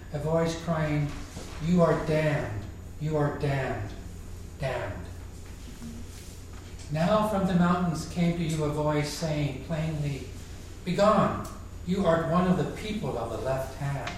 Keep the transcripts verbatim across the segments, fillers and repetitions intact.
a voice crying, "You are damned, you are damned, damned." Now from the mountains came to you a voice saying plainly, "Begone, you art one of the people of the left hand."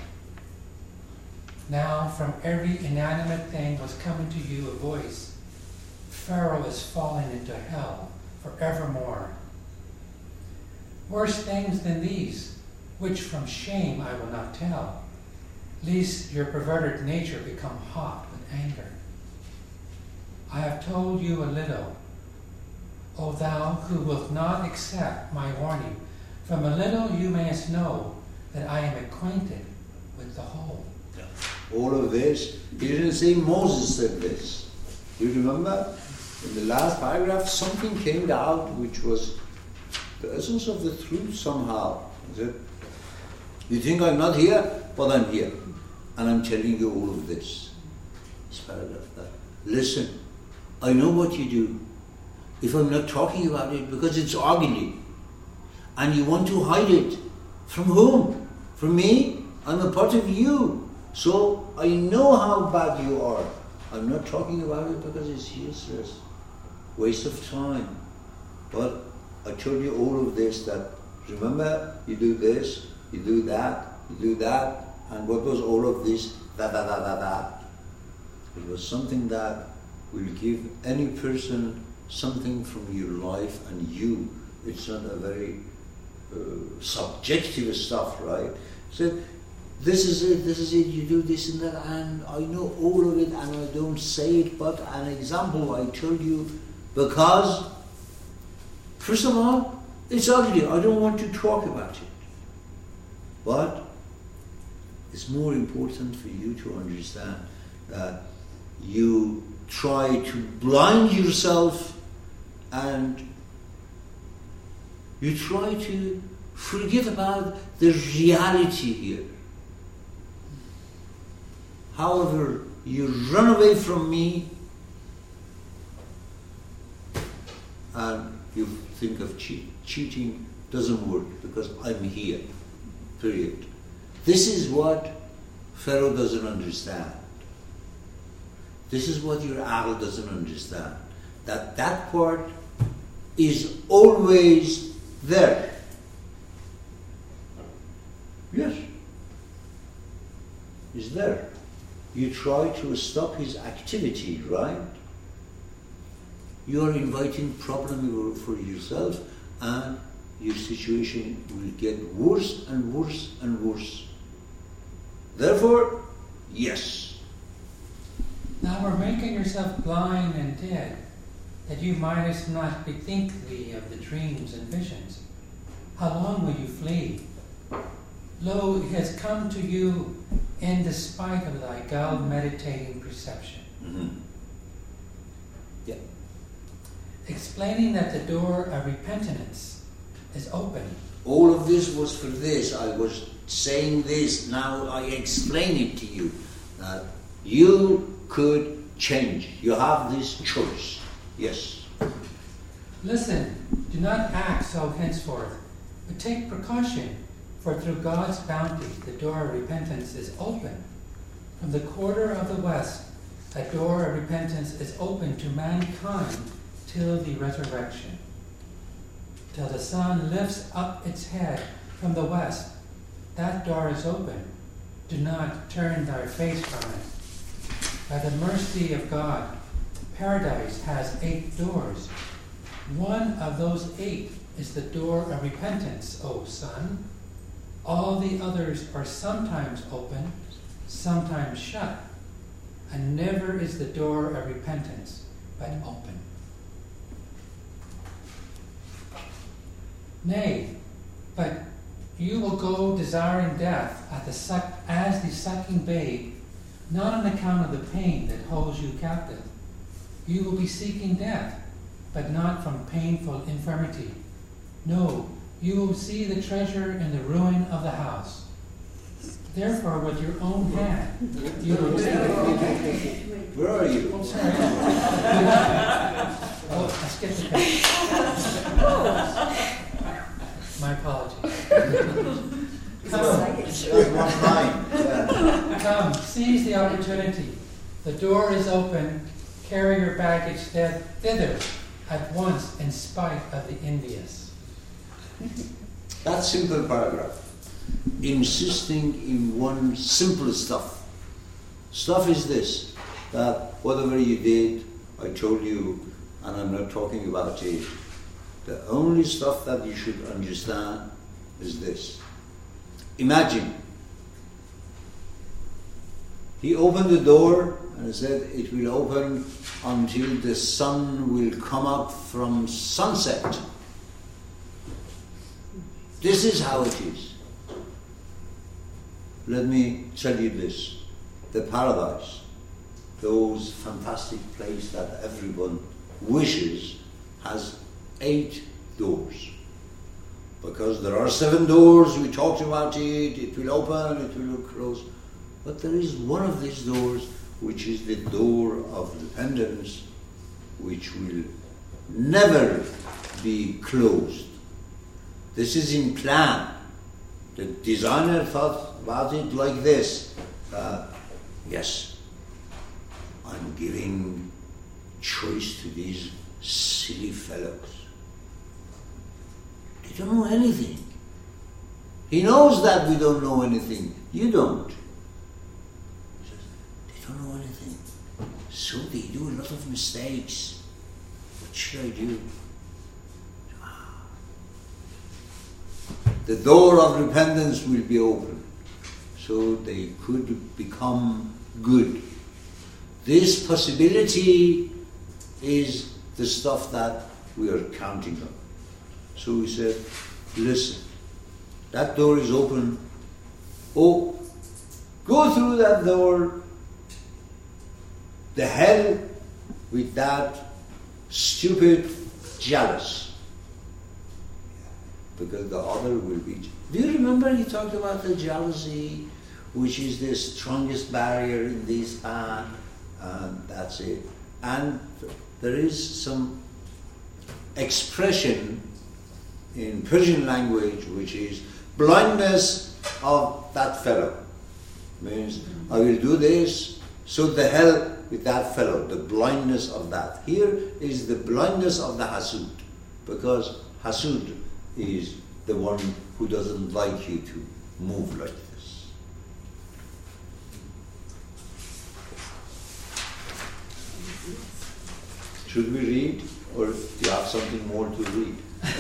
Now from every inanimate thing was coming to you a voice, "Pharaoh is fallen into hell forevermore." Worse things than these, which from shame I will not tell, lest your perverted nature become hot with anger. I have told you a little, O thou who wilt not accept my warning. From a little you mayest know that I am acquainted with the whole. All of this, he didn't say Moses said this. You remember? In the last paragraph, something came out which was the essence of the truth somehow. He said, you think I'm not here? But I'm here. And I'm telling you all of this. This paragraph. That. Listen, I know what you do. If I'm not talking about it because it's ugly. And you want to hide it. From whom? From me? I'm a part of you. So I know how bad you are. I'm not talking about it because it's useless. Waste of time. But I told you all of this, that remember, you do this, you do that, you do that, and what was all of this? Da da da da da. It was something that will give any person something from your life and you. It's not a very uh, subjective stuff, right? So this is it, this is it, you do this and that, and I know all of it and I don't say it, but an example I told you, because first of all, it's ugly, I don't want to talk about it. But it's more important for you to understand that you try to blind yourself and you try to forget about the reality here. However, you run away from me and you think of cheat. Cheating doesn't work because I'm here, period. This is what Pharaoh doesn't understand. This is what your aql doesn't understand. That that part is always there. Yes. It's there. You try to stop his activity, right? You are inviting problem for yourself and your situation will get worse and worse and worse. Therefore, yes. Now we're making yourself blind and dead, that you mightest not bethink thee of the dreams and visions. How long will you flee? Lo, it has come to you in despite of thy gulled meditating perception. Mm-hmm. Yeah. Explaining that the door of repentance is open. All of this was for this. I was saying this. Now I explain it to you. That you could change. You have this choice. Yes. Listen, do not act so henceforth, but take precaution, for through God's bounty the door of repentance is open. From the quarter of the west, a door of repentance is open to mankind till the resurrection. Till the sun lifts up its head from the west, that door is open. Do not turn thy face from it. By the mercy of God, paradise has eight doors. One of those eight is the door of repentance, O son. All the others are sometimes open, sometimes shut, and never is the door of repentance but open. Nay, but you will go desiring death at the suck, as the sucking babe, not on account of the pain that holds you captive. You will be seeking death, but not from painful infirmity. No, you will see the treasure in the ruin of the house. Therefore, with your own hand, you will take it. Where are you? Oh, sorry. Oh, I skipped the page. My apologies. Come, Just one line. Yeah. Come, seize the opportunity. The door is open. Carry your baggage thither at once in spite of the envious. That simple paragraph, insisting in one simple stuff. Stuff is this, that whatever you did, I told you, and I'm not talking about it, the only stuff that you should understand is this. Imagine, he opened the door and he said it will open until the sun will come up from sunset. This is how it is. Let me tell you this. The paradise, those fantastic place that everyone wishes, has eight doors. Because there are seven doors, we talked about it, it will open, it will close. But there is one of these doors which is the door of repentance, which will never be closed. This is in plan. The designer thought about it like this. Uh, yes, I'm giving choice to these silly fellows. They don't know anything. He knows that we don't know anything. You don't. They don't know anything. So they do a lot of mistakes. What should I do? The door of repentance will be open, so they could become good. This possibility is the stuff that we are counting on. So we said, listen, that door is open. Oh, go through that door. The hell with that stupid jealous. Because the other will be... Do you remember he talked about the jealousy, which is the strongest barrier in this path, and that's it. And there is some expression in Persian language which is blindness of that fellow. Means, I will do this, so the hell with that fellow, the blindness of that. Here is the blindness of the hasud, because hasud is the one who doesn't like you to move like this. Should we read, or do you have something more to read?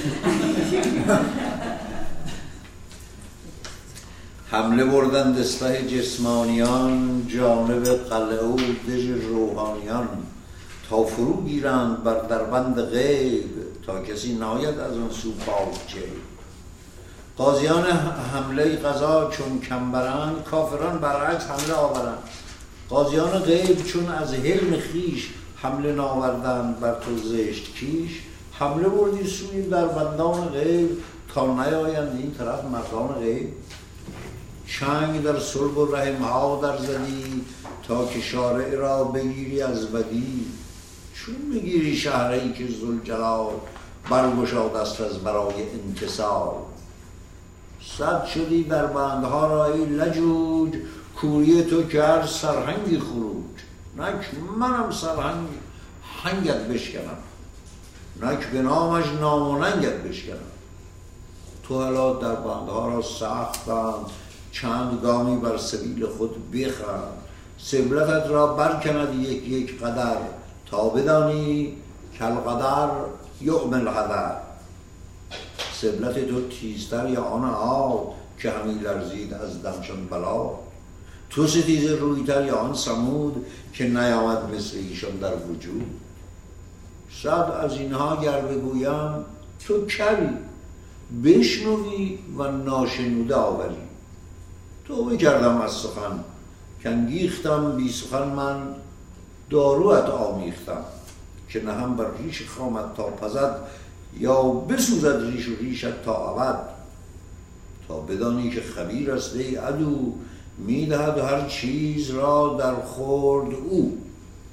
حمله بردن دستای جسمانیان جانب قلعه و دژ روحانیان تا فرو گیرند بر دربند غیب تا کسی ناید از آن سو پاک جیب. قاضیان حمله قضا چون کمبرند کافران برعکس حمله آورند. قاضیان غیب چون از حلم خیش حمله ناوردند بر تو زشت کیش حمله بردی سوی دربندان غیب تا نیایند این طرف مردان غیب. چنگ در صلب و رحم ها در زدی تا که شارع را بگیری از بدی. چون میگیری شهری که ذوالجلال برگشاد است از برای انتصال. صد شدی در بندها را ای لجوج کوری تو کرد سرهنگی خروج. نک منم سرهنگ هنگت بشکنم نک به نامش نام و ننگت بشکنم. تو حالا در بندها را سخت بند چند گامی بر سبیل خود بخند. سبلتت را برکند یک یک قدر تا بدانی کل قدر یعم القدر. سبلت تو تیزتر یا آن آب که همی لرزید از دمشان بلا. تو ستیز رویتر یا آن سمود که نیامد مثل ایشان در وجود. صد از اینها گر بگویم تو کری بشنوی و ناشنوده آوری. توبه کردم از سخن کنگیختم بی سخن من داروت آمیختم که نه هم بر ریش خامت تا پزد یا بسوزد ریش و ریشت تا ابد. تا بدانی که خبیر است ای عدو میدهد هر چیز را در خورد او.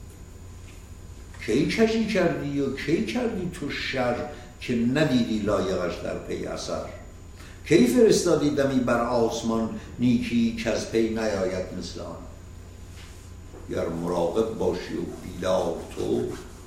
کی کجی کردی و کی کردی تو شر که ندیدی لایقش در پی اثر. کی فرستادی دمی بر آسمان نیکی که از پی نیاید مثل آن. گر مراقب باشی و بیدار تو،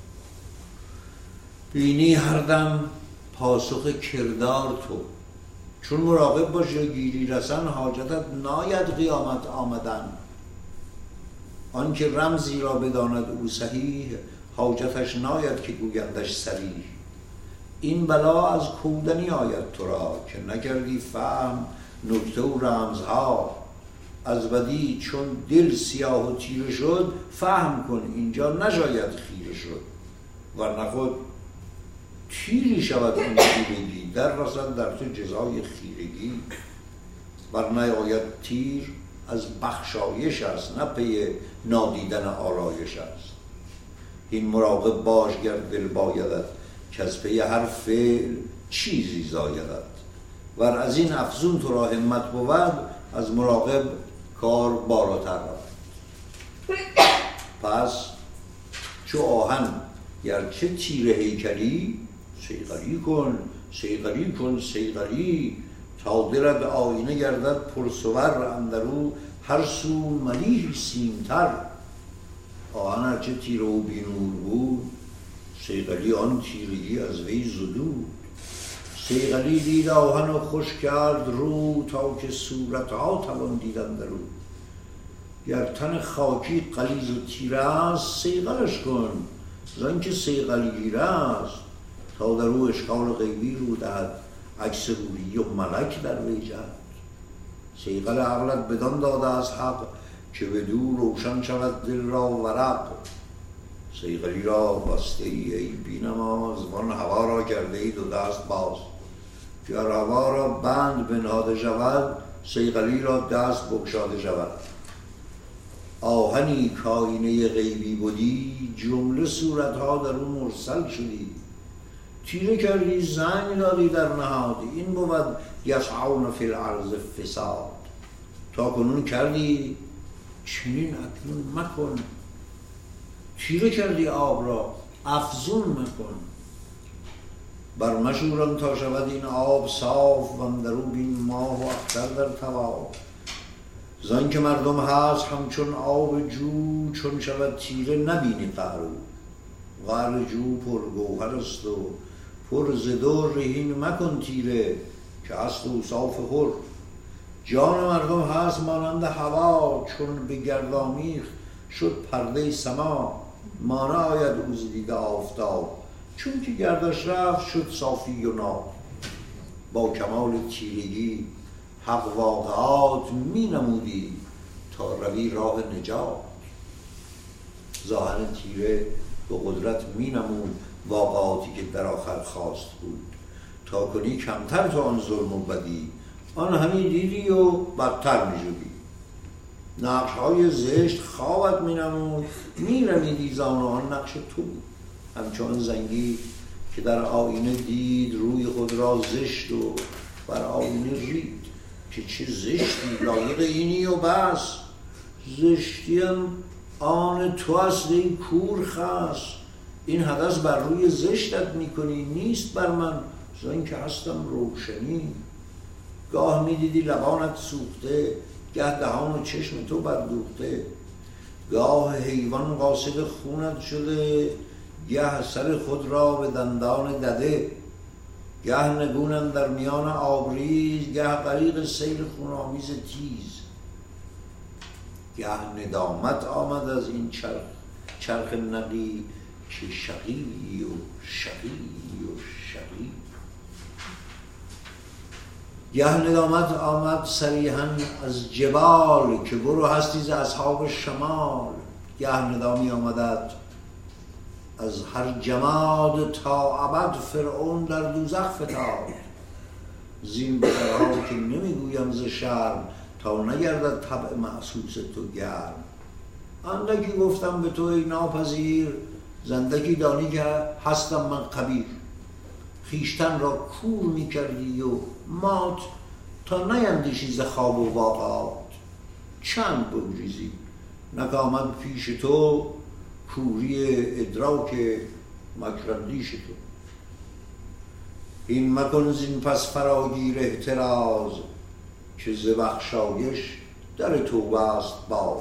بینی هر دم پاسخ کردار تو. چون مراقب باشی و گیری رسن، حاجتت ناید قیامت آمدن. آن که رمزی را بداند او صحیح، حاجتش ناید که گویندش صریح. این بلا از کودنی آید تو را، که نکردی فهم نکته و رمزها. از بدی چون دل سیاه و تیره شد، فهم کن اینجا نشاید خیره شد. ورنه خود تیری شود این خیرگی، در رسد در تو جزای خیرگی. ورنه آید تیر از بخشایش است، نه پی نادیدن آرایش است. این مراقب باش گر دل بایدت، که از پی هر فعل چیزی زایدت. ور از این افزون تو را همت بود، از مراقب کار بالاتر رود. پس چو آهن گرچه تیر هیکلی، صیقلی کن صیقلی کن صیقلی. تا دلت آینه گردد پرصور، اندرو هر سو ملیح سیمتر. آهن هرچه تیره و بینور بود، صیقلی آن تیرگی از وی زدود. صیقلی دید آهن و خوش کرد رو، تا که صورتها توان دیدن درو. گر تن خاکی غلیظ و تیره است، صیقلش کن زن که صیقل گیره است. تا در او اشکال غیبی رو دهد، عکس روحی و ملک در وی جهد. صیقل عقلت بدان داده از حق، که بدو روشن شود دل را ورق. صیقلی را بسته ای ای بی نماز، وان هوا را کرده ای دو دست باز. گر هوا را بند بنهاده شود، صیقلی را دست بگشاده شود. آهنی کاینه غیبی بودی، جمله صورتها در اون مرسل شدی. تیره کردی زنگ دادی در نهاد، این بود یسعون فی الارض فساد. تا کنون کردی چنین اکنون مکن. تیره کردی آب را افزون مکن. بر مشوران تا شود این آب صاف، و اندرو بین ماه و اختر در طواف. زن که مردم هست همچون آب جو، چون شود تیره نبینی قعر او. قعر جو پر گوهر است و پر ز در، هین مکن تیره که است او صاف خور. جان مردم هست مانند هوا، چون به گرد آمیخت شد پرده سما. مانع آید او ز دید آفتاب، چون که گردش رفت شد صافی و ناب. با کمال تیرگی حق واقعات می نمودی، تا روی راه نجات. ظاهر تیره به قدرت می نمود واقعاتی که در آخر خواست بود. تا کنی کمتر تو آن ظلم و بدی، آن همین دیدی و بدتر می شدی. نقش های زشت خوابت می نمود، می رمیدی زان آن نقش تو بود. همچون زنگی که در آینه دید روی خود را زشت، و بر آینه رید که چه زشتی، لایق اینی و بس. زشتیم آن تو است ای کور خس، این حدث بر روی زشتت میکنی، نیست بر من زن که هستم روشنی. گاه میدیدی لبانت سوخته، گه دهان و چشم تو بردوخته. گاه حیوان قاصد خونت شده، گه سر خود را به دندان دده. گه نگونن در میان آبریز، گه غریق سیل خونآمیز تیز. گه ندامت آمد از این چرخ چرخ نقی، که شقی و شقی و شقی. گه ندامت آمد صریحاً از جبال، که برو هستی ز اصحاب شمال. گه ندامی آمدد از هر جماد، تا ابد فرعون در دوزخ فتاد. زین بترها که نمیگویم ز شرم، تا نگردد طبع محسوس تو گرم. اندکی گفتم به تو ای ناپذیر، زندکی دانی که هستم من خبیر. خیشتن را کور می کردی و مات، تا نیندیشی ز خواب و واقعات. چند بگریزی نک آمد پیش تو، کوری ادراک مکراندیش تو. این مکن زین پس فراگیر احتراز که ز بخشایش در توبه است باز